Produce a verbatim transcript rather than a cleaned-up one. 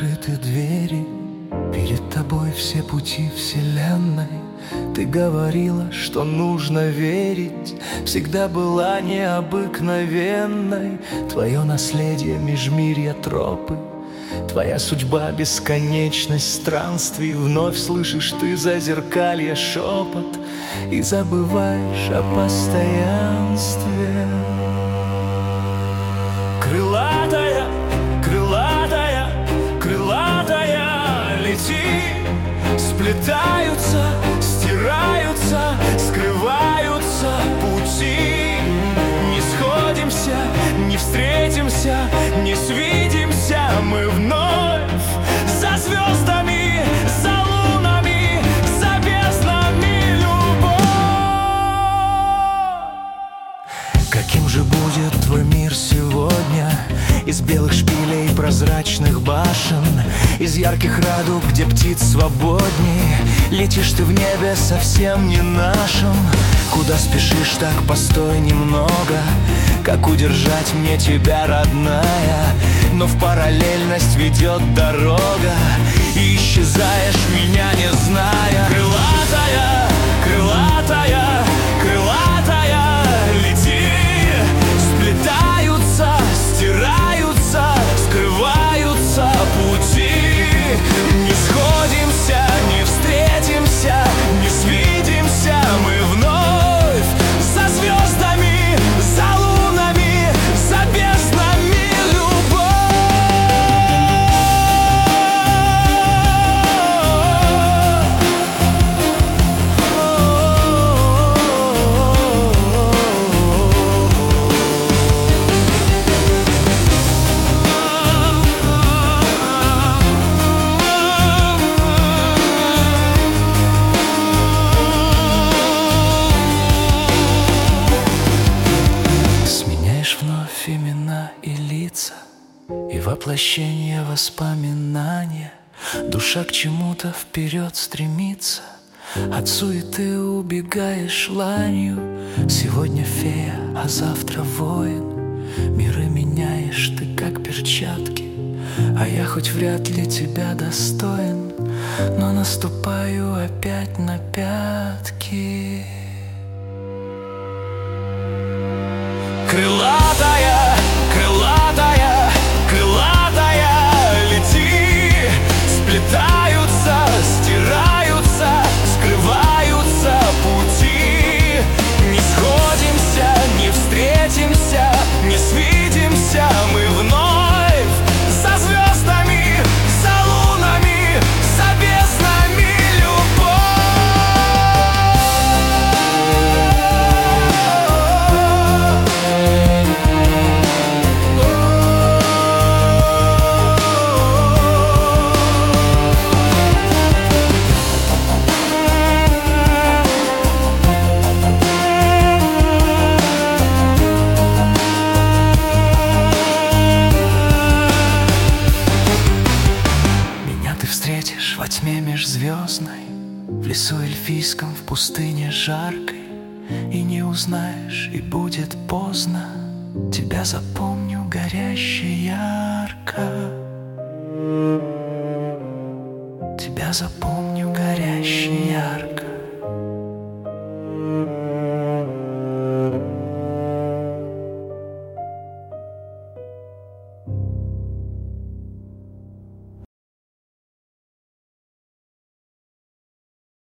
открыты двери, перед тобой все пути вселенной. Ты говорила, что нужно верить, всегда была необыкновенной. Твое наследие межмирья тропы, твоя судьба бесконечность странствий. Вновь слышишь ты зазеркалье шепот и забываешь о постоянстве. Крылатая, крылатая, крылатая, лети. Сплетаются, стираются, скрываются пути. Не сходимся, не встретимся, не свидимся мы вновь. За звездами, за лунами, за безднами любовь. Каким же будет твой мир сегодня? Из белых шпилей прозрачных башен, из ярких радуг, где птиц свободней. Летишь ты в небе совсем не нашим. Куда спешишь, так постой немного. Как удержать мне тебя, родная? Но в параллельность ведет дорога, и исчезаешь, меня не зная. Крылатая, крылатая, крылатая, лети. Сплетаются, стираются, скрываются пути. Не сходимся, не встретимся, не свидимся мы вновь. За звездами, за лунами, за безднами имена и лица, и воплощение воспоминания. Душа к чему-то вперед стремится, от суеты убегаешь ланью. Сегодня фея, а завтра воин. Миры меняешь ты, как перчатки, а я хоть вряд ли тебя достоин, но наступаю опять на пятки. Крылатая, крылатая, крылатая, лети. Сплетаются, стираются, скрываются пути. Не сходимся, не встретимся, не свидимся мы вновь. За звездами, за лунами, за безднами любовь. Во тьме межзвездной, в лесу эльфийском, в пустыне жаркой, и не узнаешь, и будет поздно. Тебя запомню горяще ярко. Тебя запомню горяще ярко.